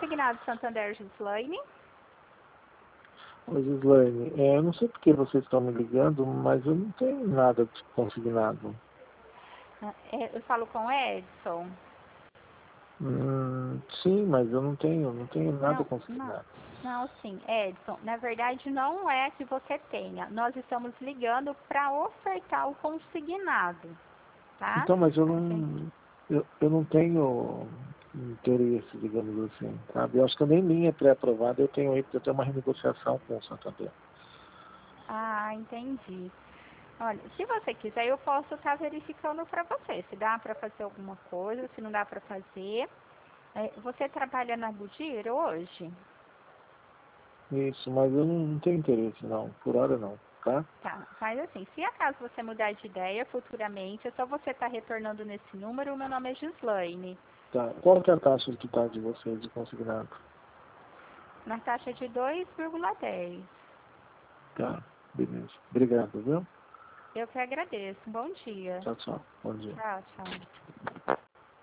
Consignado Santander, Gislaine. Oi, Gislaine, eu não sei por que vocês estão me ligando, mas eu não tenho nada de consignado. Eu falo com o Edson. Sim, mas eu não tenho nada Não, consignado. não, sim, Edson, na verdade não é que você tenha. Nós estamos ligando para ofertar o consignado, tá? Então, mas Assim, eu não tenho interesse, digamos assim, sabe? Eu acho que eu nem linha pré-aprovada eu tenho aí, porque eu tenho uma renegociação com o Santander. entendi. Olha, se você quiser, eu posso estar verificando para você, se dá para fazer alguma coisa, se não dá para fazer. Você trabalha na Goodyear hoje? Isso, mas eu não tenho interesse, não. Por hora, não, tá? Tá, mas assim, se acaso você mudar de ideia futuramente, é só você estar retornando nesse número. O meu nome é Gislaine, Tá. Qual que é a taxa que tá de vocês de consignado? na taxa de 2,10. Tá, beleza. Obrigado, viu? Eu que agradeço. Bom dia. Tchau, tchau. Bom dia. Tchau, tchau.